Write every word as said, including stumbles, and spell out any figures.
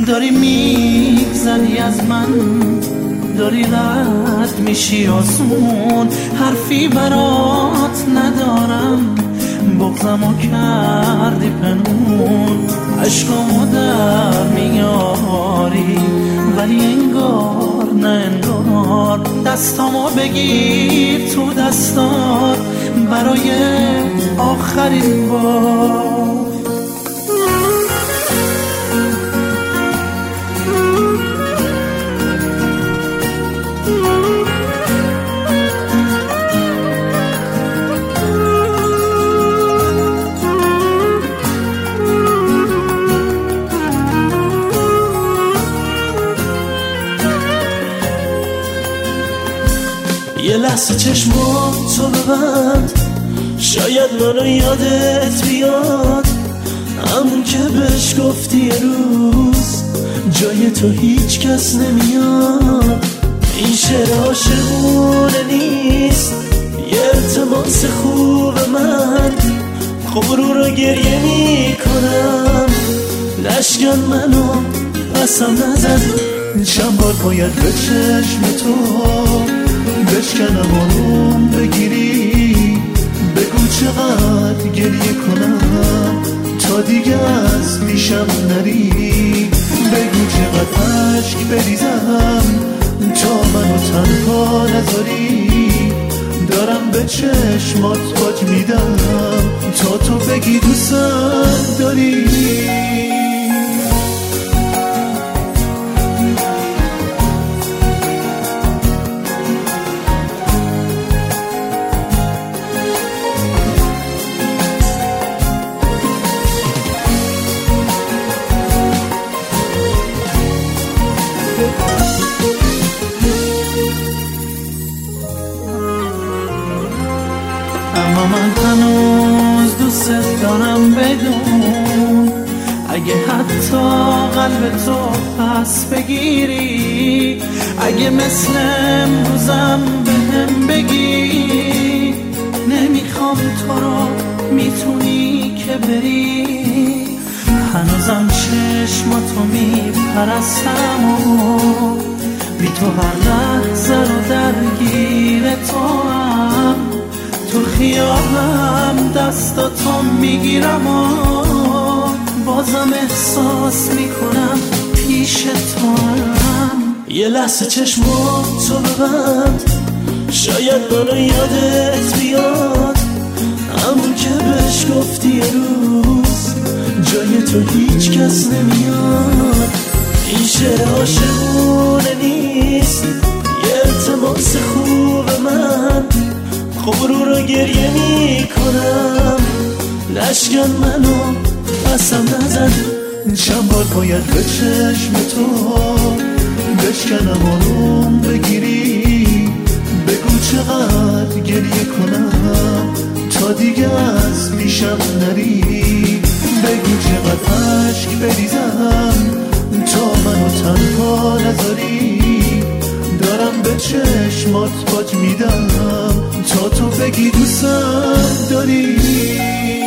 داری میگذری از من، داری رد میشی آسمون، حرفی برات ندارم، بغضمو کردی پنهون، عشقمو در میاری ولی انگار نه انگار، دستامو بگیر تو دستات برای آخرین بار. یه لحظه چشماتو ببند، شاید منو یادت بیاد، همون که بهش گفتی یه روز جای تو هیچ کس نمیاد. این شعر عاشقونه نیست، یه التماس خوب من، غرور رو گریه میکنم، لشکن منو پسم نزد، چند بار باید به چشم تو بشکنم آروم بگیری، بگو چقدر گریه کنم تا دیگه از پیشم نری، بگو چقدر عشق بریزم تا منو تنها نذاری، دارم به چشمات باج میدم تا تو بگی دوستم داری. اما من هنوز دوست دارم بدون، اگه حتی قلب تو پس بگیری، اگه مثل امروزم بهم بگی نمیخوام تو رو، میتونی که بری، هنوزم چشماتو میپرستم و بی تو هر لحظه رو درگیر تو هم، تو خیالم دستاتو میگیرم و بازم احساس میکنم پیش تو هم. یه لحظه چشماتو ببند، شاید منو یادت بیاد، همون که بهش گفتی یه روز جای تو هیچ کس نمیاد. این شعر عاشقونه نیست، یه التماس خوب من، غرور رو گریه میکنم، لشکن منو پسم نزد، چند بار باید به چشم تو بشکنم آروم بگیری، بگو چقدر گریه کنم تا دیگه از پیشم نری، بگو چقدر عشق بریزم تا منو تنها نذاری، دارم به چشمات باج میدم تا تو بگی دوستم داری.